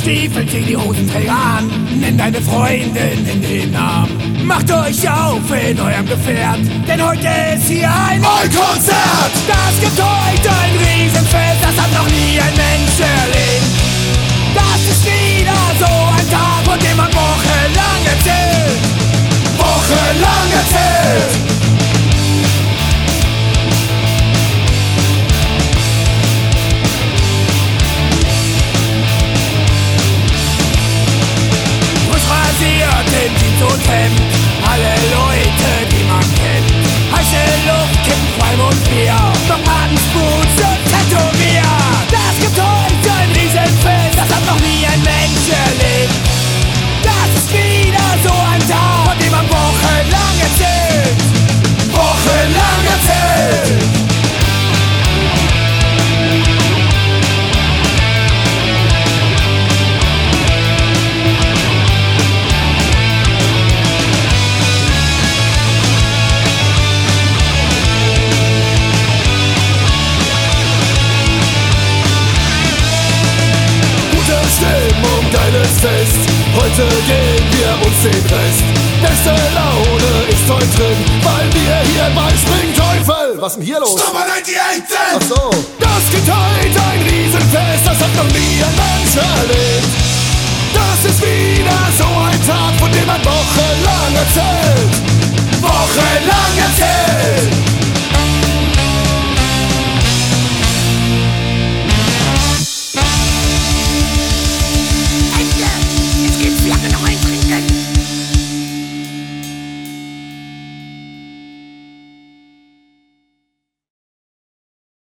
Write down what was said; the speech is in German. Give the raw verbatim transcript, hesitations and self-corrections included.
Stiefel, zieh die Hosenträger an, nimm deine Freundin in den Arm. Macht euch auf in eurem Gefährt, denn heute ist hier ein Konzert. Das gibt heute ein Riesenfest, das hat noch nie ein Mensch erlebt. Das ist wieder so ein Tag, von dem man wochenlang erzählt. Wochenlang erzählt. In Jeans und Hemd, alle Leute, die man kennt. Heiße Luft, Kippen, Qualm und Bier, Nomadenspoots und tätowiert. Das gibt heute ein Riesenfest, das hat noch nie ein Mensch erlebt. Das ist wieder so ein Tag, von dem man wochenlang erzählt. Wochenlang erzählt. Stimmung, geiles Fest. Heute geben wir uns den Rest. Beste Laune ist heute drin, weil wir hier bei Springteufel. Was ist denn hier los? Nummer neunundneunzig! Ach so. Das gibt heute ein Riesenfest, das hat noch nie ein Mensch erlebt. Das ist wieder so ein Tag, von dem man wochenlang erzählt. Wochenlang!